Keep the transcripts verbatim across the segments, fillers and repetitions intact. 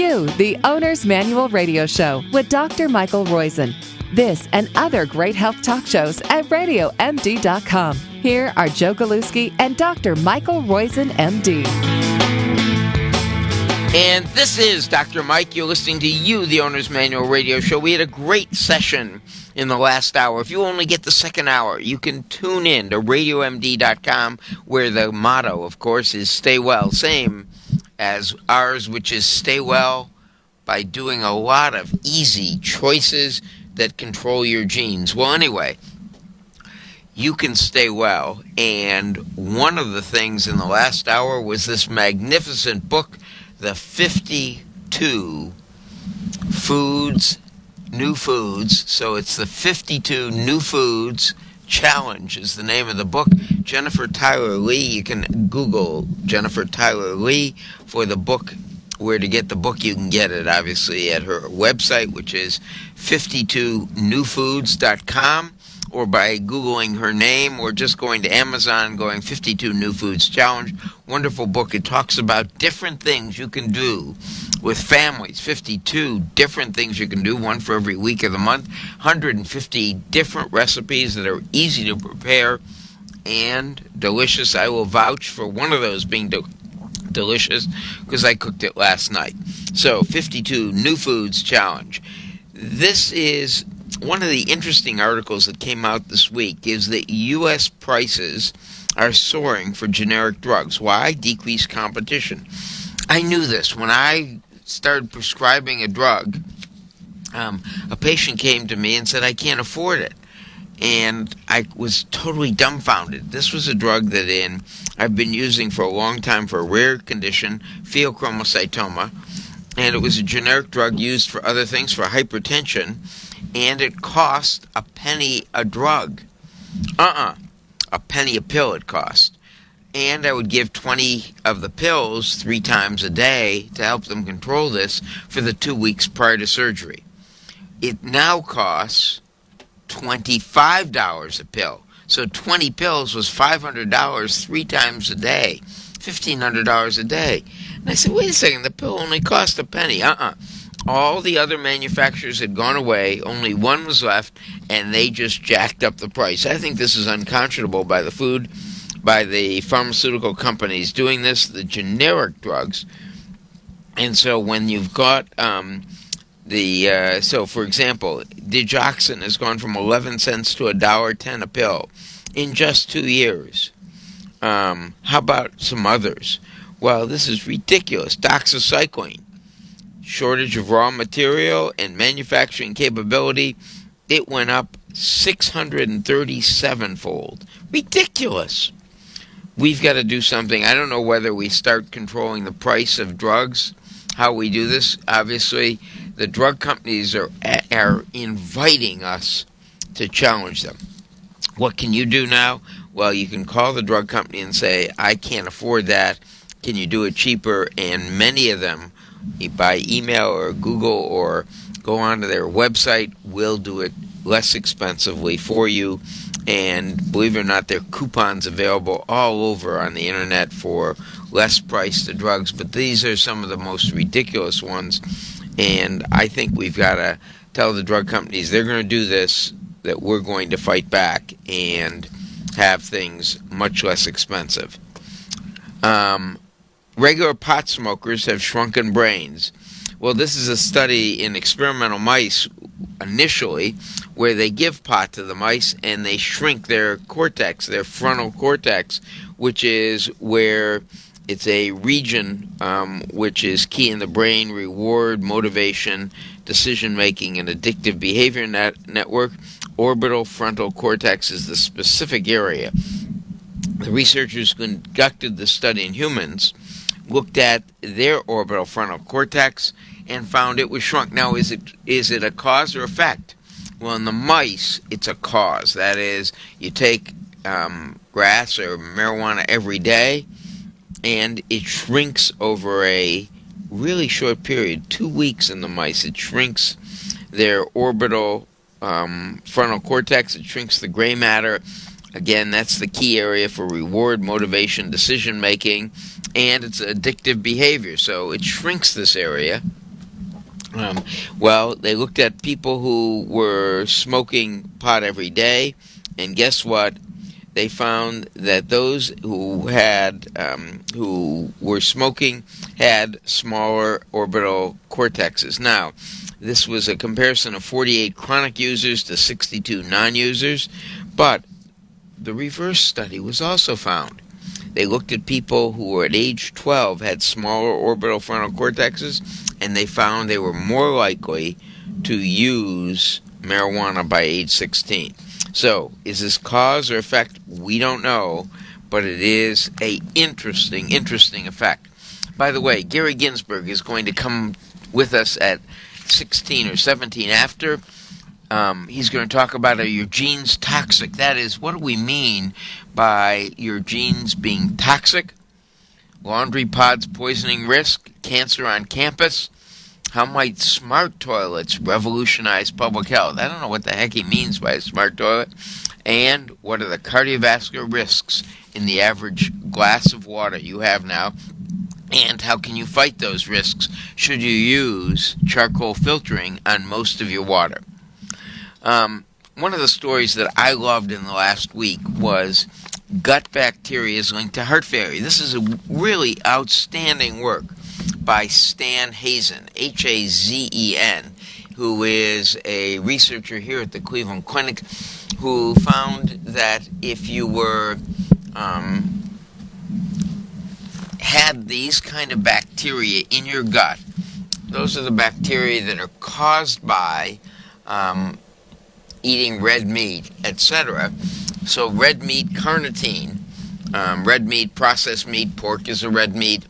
to the Owner's Manual Radio Show with Doctor Michael Roizen. This and other great health talk shows at radio m d dot com. Here are Joe Galuski and Doctor Michael Roizen, M D. And this is Doctor Mike. You're listening to You, the Owner's Manual Radio Show. We had a great session in the last hour. If you only get the second hour, you can tune in to radio m d dot com, where the motto, of course, is stay well. Same as ours, which is stay well by doing a lot of easy choices that control your genes. Well, anyway, you can stay well. And one of the things in the last hour was this magnificent book, The fifty-two Foods, New Foods. So it's the fifty-two New Foods Challenge is the name of the book. Jennifer Tyler Lee. You can Google Jennifer Tyler Lee for the book. Where to get the book, you can get it, obviously, at her website, which is fifty-two new foods dot com, or by Googling her name, or just going to Amazon, going fifty-two New Foods Challenge. Wonderful book. It talks about different things you can do with families. fifty-two different things you can do, one for every week of the month. one hundred fifty different recipes that are easy to prepare and delicious. I will vouch for one of those being delicious. delicious because I cooked it last night. So, fifty-two New Foods Challenge. This is one of the interesting articles that came out this week, is that U S prices are soaring for generic drugs. Why? Decreased competition. I knew this. When I started prescribing a drug, um, a patient came to me and said, I can't afford it. And I was totally dumbfounded. This was a drug that in I've been using for a long time for a rare condition, pheochromocytoma, and it was a generic drug used for other things, for hypertension, and it cost a penny a drug. Uh-uh. A penny a pill it cost. And I would give twenty of the pills three times a day to help them control this for the two weeks prior to surgery. It now costs twenty-five dollars a pill. So twenty pills was five hundred dollars three times a day, fifteen hundred dollars a day. And I said, wait a second, the pill only cost a penny. Uh-uh. All the other manufacturers had gone away, only one was left, and they just jacked up the price. I think this is unconscionable by the food, by the pharmaceutical companies doing this, the generic drugs. And so when you've got um, the, uh, so for example, digoxin has gone from eleven cents to one dollar ten a pill in just two years. Um, how about some others? Well, this is ridiculous. Doxycycline, shortage of raw material and manufacturing capability, it went up six hundred thirty-seven fold. Ridiculous. We've got to do something. I don't know whether we start controlling the price of drugs, how we do this. Obviously, the drug companies are are inviting us to challenge them. What can you do now? Well, you can call the drug company and say, I can't afford that. Can you do it cheaper? And many of them, by email or Google or go onto their website, will do it less expensively for you. And believe it or not, there are coupons available all over on the internet for less price to drugs. But these are some of the most ridiculous ones. And I think we've got to tell the drug companies they're going to do this, that we're going to fight back and have things much less expensive. Um, regular pot smokers have shrunken brains. Well, this is a study in experimental mice initially where they give pot to the mice and they shrink their cortex, their frontal cortex, which is where it's a region um, which is key in the brain, reward, motivation, decision-making, and addictive behavior net- network. Orbital frontal cortex is the specific area. The researchers conducted the study in humans, looked at their orbital frontal cortex, and found it was shrunk. Now, is it is it a cause or effect? Well, in the mice, it's a cause. That is, you take um, grass or marijuana every day, and it shrinks over a really short period, two weeks in the mice. It shrinks their orbital um, frontal cortex. It shrinks the gray matter. Again, that's the key area for reward, motivation, decision-making, and it's addictive behavior. So it shrinks this area. Um, well, they looked at people who were smoking pot every day, and guess what? They found that those who had um, who were smoking had smaller orbital cortexes. Now, this was a comparison of forty-eight chronic users to sixty-two non-users, but the reverse study was also found. They looked at people who were at age twelve had smaller orbital frontal cortexes, and they found they were more likely to use marijuana by age sixteen. So, is this cause or effect? We don't know, but it is a interesting, interesting effect. By the way, Gary Ginsberg is going to come with us at sixteen or seventeen after. Um, he's going to talk about, are your genes toxic? That is, what do we mean by your genes being toxic? Laundry pods poisoning risk? Cancer on campus? How might smart toilets revolutionize public health? I don't know what the heck he means by a smart toilet. And what are the cardiovascular risks in the average glass of water you have now? And how can you fight those risks should you use charcoal filtering on most of your water? Um, one of the stories that I loved in the last week was gut bacteria is linked to heart failure. This is a really outstanding work by Stan Hazen, H A Z E N, who is a researcher here at the Cleveland Clinic, who found that if you were um, had these kind of bacteria in your gut, those are the bacteria that are caused by um, eating red meat, et cetera. So red meat, carnitine, um, red meat, processed meat, pork is a red meat,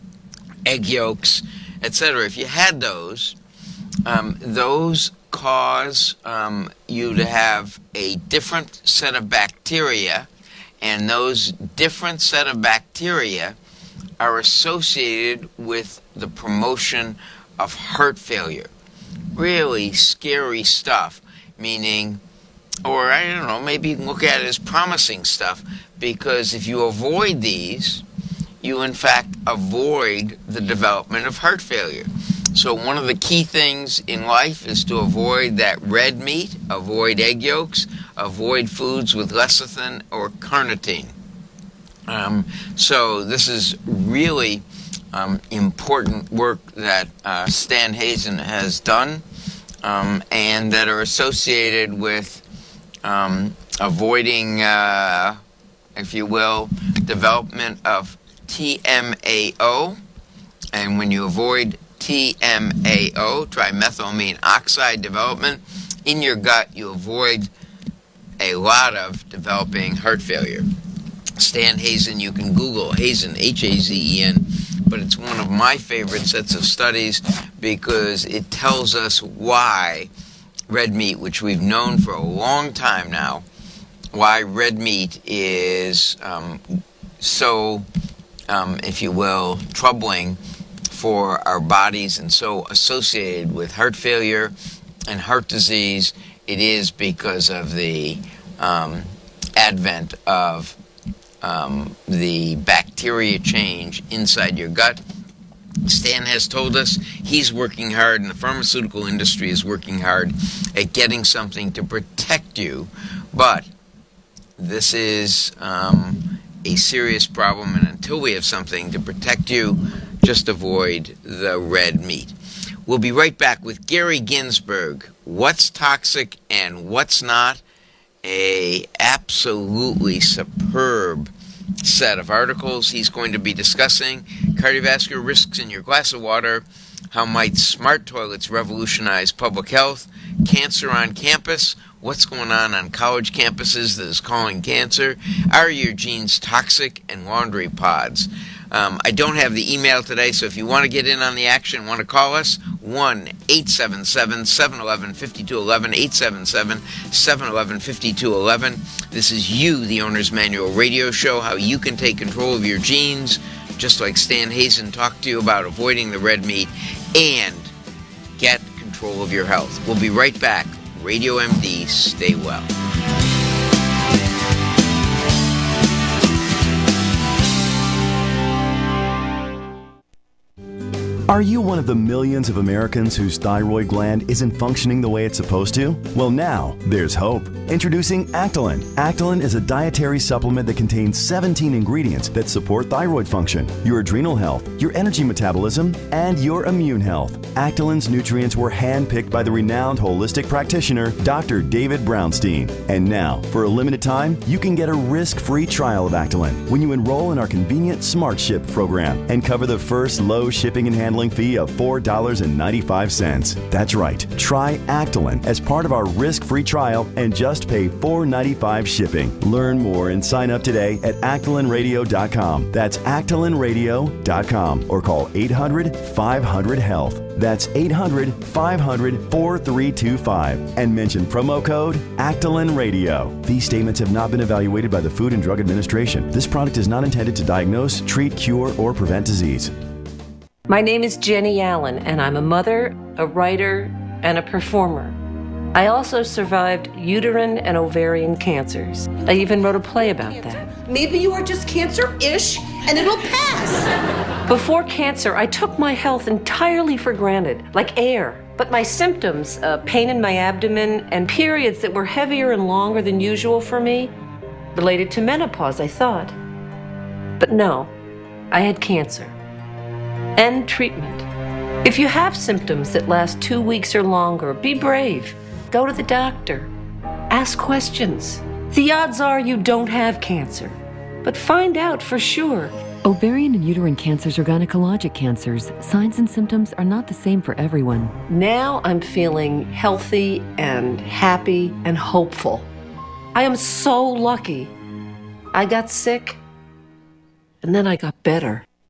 egg yolks, et cetera. If you had those, um, those cause um, you to have a different set of bacteria, and those different set of bacteria are associated with the promotion of heart failure. Really scary stuff, meaning, or I don't know, maybe you can look at it as promising stuff, because if you avoid these, you in fact avoid the development of heart failure. So one of the key things in life is to avoid that red meat, avoid egg yolks, avoid foods with lecithin or carnitine. Um, so this is really um, important work that uh, Stan Hazen has done, um, and that are associated with um, avoiding, uh, if you will, development of T M A O. And when you avoid T M A O, trimethylamine oxide development, in your gut, you avoid a lot of developing heart failure. Stan Hazen, you can Google Hazen, H A Z E N, but it's one of my favorite sets of studies because it tells us why red meat, which we've known for a long time now, why red meat is um, so, um, if you will, troubling for our bodies and so associated with heart failure and heart disease. It is because of the um, advent of Um, the bacteria change inside your gut. Stan has told us he's working hard, and the pharmaceutical industry is working hard at getting something to protect you, but this is um, a serious problem, and until we have something to protect you, just avoid the red meat. We'll be right back with Gary Ginsberg, what's toxic and what's not. A absolutely superb set of articles. He's going to be discussing cardiovascular risks in your glass of water, how might smart toilets revolutionize public health, cancer on campus, what's going on on college campuses that is causing cancer, are your genes toxic, and laundry pods. Um, I don't have the email today, so if you want to get in on the action, want to call us, one eight seven seven, seven one one, five two one one, eight seven seven, seven one one, five two one one. This is You, the Owner's Manual radio show, how you can take control of your genes, just like Stan Hazen talked to you about avoiding the red meat, and get control of your health. We'll be right back. Radio M D, stay well. Are you one of the millions of Americans whose thyroid gland isn't functioning the way it's supposed to? Well, now there's hope. Introducing Actalin. Actalin is a dietary supplement that contains seventeen ingredients that support thyroid function, your adrenal health, your energy metabolism, and your immune health. Actalin's nutrients were handpicked by the renowned holistic practitioner, Doctor David Brownstein. And now, for a limited time, you can get a risk-free trial of Actalin when you enroll in our convenient Smart Ship program and cover the first low shipping and handling fee of four dollars and ninety-five cents. That's right. Try Actalin as part of our risk-free trial and just pay four dollars and ninety-five cents shipping. Learn more and sign up today at actalin radio dot com. That's actalin radio dot com or call eight hundred, five hundred, health. That's eight hundred, five hundred, four three two five and mention promo code Actalin Radio. These statements have not been evaluated by the Food and Drug Administration. This product is not intended to diagnose, treat, cure, or prevent disease. My name is Jenny Allen, and I'm a mother, a writer, and a performer. I also survived uterine and ovarian cancers. I even wrote a play about that. Maybe you are just cancer-ish, and it'll pass. Before cancer, I took my health entirely for granted, like air. But my symptoms, uh, pain in my abdomen, and periods that were heavier and longer than usual for me, related to menopause, I thought. But no, I had cancer. And treatment. If you have symptoms that last two weeks or longer, be brave. Go to the doctor. Ask questions. The odds are you don't have cancer, but find out for sure. Ovarian and uterine cancers are gynecologic cancers. Signs and symptoms are not the same for everyone. Now I'm feeling healthy and happy and hopeful. I am so lucky. I got sick, and then I got better.